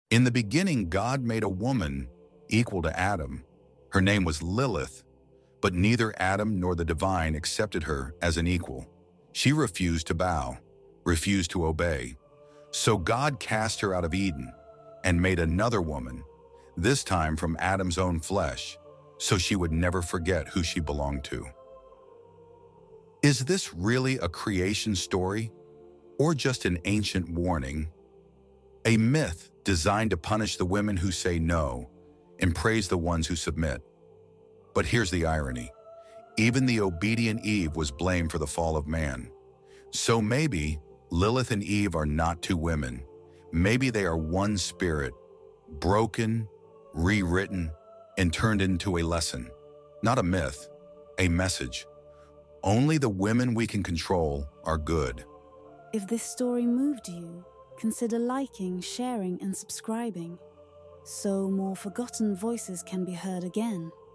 In the beginning, God made a woman equal to Adam. Her name was Lilith, but neither Adam nor the divine accepted her as an equal. She refused to bow, refused to obey. So God cast her out of Eden and made another woman, this time from Adam's own flesh, so she would never forget who she belonged to. Is this really a creation story, or just an ancient warning? A myth designed to punish the women who say no and praise the ones who submit. But here's the irony. Even the obedient Eve was blamed for the fall of man. So maybe Lilith and Eve are not two women. Maybe they are one spirit, broken, rewritten, and turned into a lesson. Not a myth, a message. Only the women we can control are good. If this story moved you, consider liking, sharing, and subscribing, so more forgotten voices can be heard again.